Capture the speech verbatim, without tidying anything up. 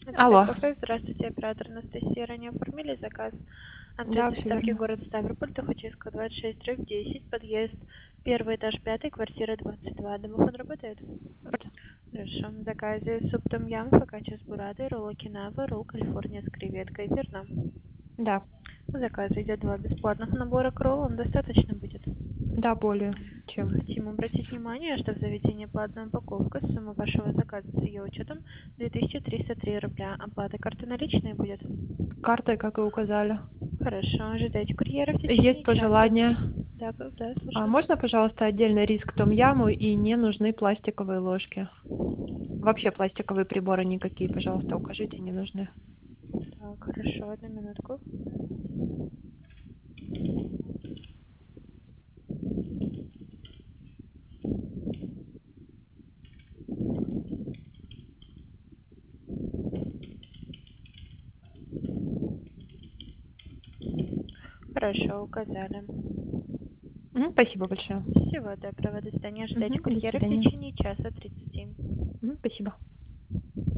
Алло. Кафе. Здравствуйте, оператор Анастасия. Ранее оформили заказ. Адрес Да, всё доставки верно. город Ставрополь, Тухачевская, двадцать шесть, дробь десять, подъезд, первый этаж, пятый, квартира двадцать два. Домофон работает? Работает. Хорошо. В заказе суп том-ям, фокаччо с бурадой, ролл окинава, ролл Калифорния с креветкой. Верно? Да. В заказе идет два бесплатных набора к роллам. Достаточно будет? Да, более чем. Хотим обратить внимание, что в заведении платная упаковка. Сумма вашего заказа с ее учетом две тысячи триста три рубля. Оплата карты наличные будет? Картой, как и указали. Хорошо. Ожидайте курьера в Есть течение часа. пожелание. Да, да, да, А слушаю. можно, пожалуйста, отдельно рис к том-яму и не нужны пластиковые ложки? Вообще пластиковые приборы никакие, пожалуйста, укажите, не нужны. Так, хорошо, одну минутку. Хорошо, указали. Мгм, спасибо большое. Всего доброго. До свидания. Ожидайте Мгм, до курьера в свидания. течение часа тридцати. Мгм, спасибо.